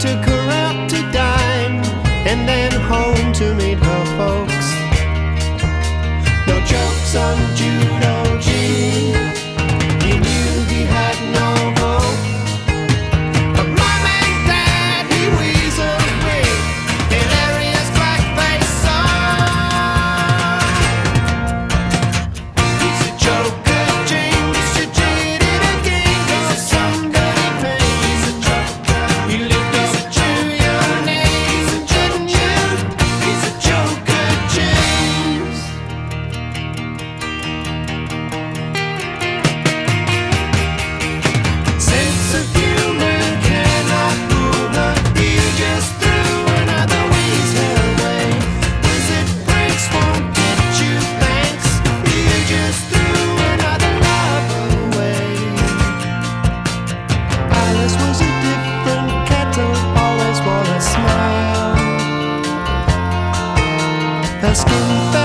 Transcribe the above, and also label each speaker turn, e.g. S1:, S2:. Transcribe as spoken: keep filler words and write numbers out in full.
S1: took her out to dine, and then home to meet her folks. No jokes on Judo G. He knew he had no hope. But Mom and Dad, he weaseled with hilarious blackface song. He's a joker, James. You did it again. Got some dirty pain. He's a joker. He lived up to your name, didn't you? He's a joker, James. Sense of humor cannot fool her. You just threw another weasel away. Wizard breaks won't get you thanks. You just threw another love away. Alice was a different kettle, always wore a smile. Her skin felt